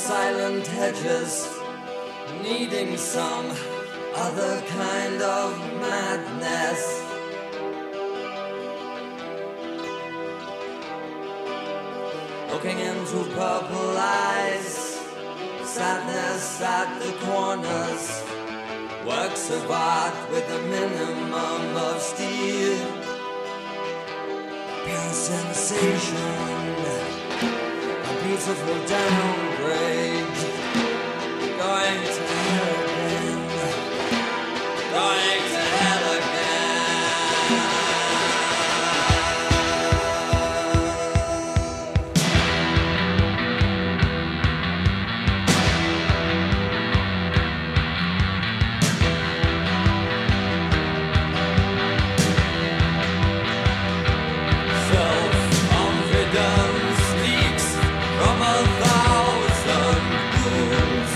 silent hedges, needing some other kind of madness. Looking into purple eyes, sadness at the corners, works of art with a minimum of steel, pure sensation, a beautiful downgrade, going to hell again, going to hell again. Self-confidence leaks from 1,000 wounds,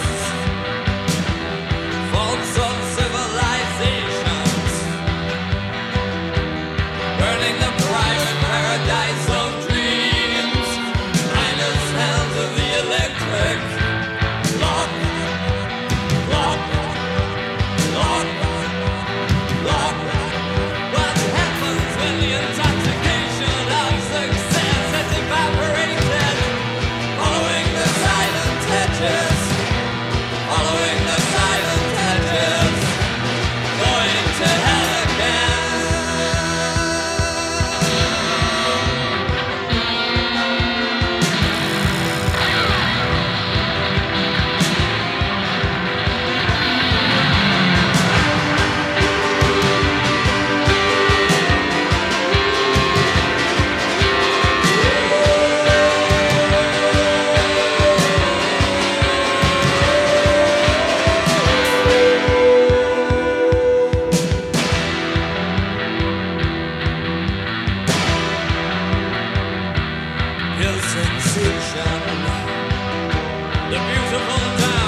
faults of civilizations, burning the private paradise of dreams, minus hands of the electric lock, lock, lock, lock. What happens when the intoxication of success has evaporated? Following the silent hedges, following the silent hedges, going to hell again. Pure sensation, the beautiful